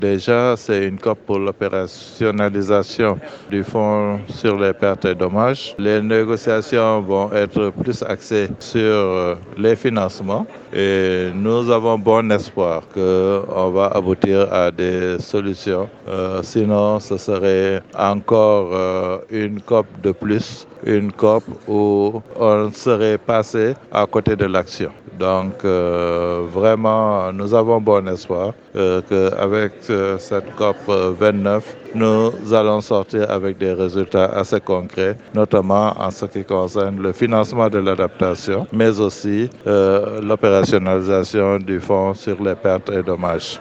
Déjà, c'est une COP pour l'opérationnalisation du fonds sur les pertes et dommages. Les négociations vont être plus axées sur les financements et nous avons bon espoir qu'on va aboutir à des solutions. Sinon, ce serait encore une COP de plus, une COP où on serait passé à côté de l'action. Donc, vraiment, nous avons bon espoir qu'avec cette COP 29, nous allons sortir avec des résultats assez concrets, notamment en ce qui concerne le financement de l'adaptation, mais aussi l'opérationnalisation du fonds sur les pertes et dommages.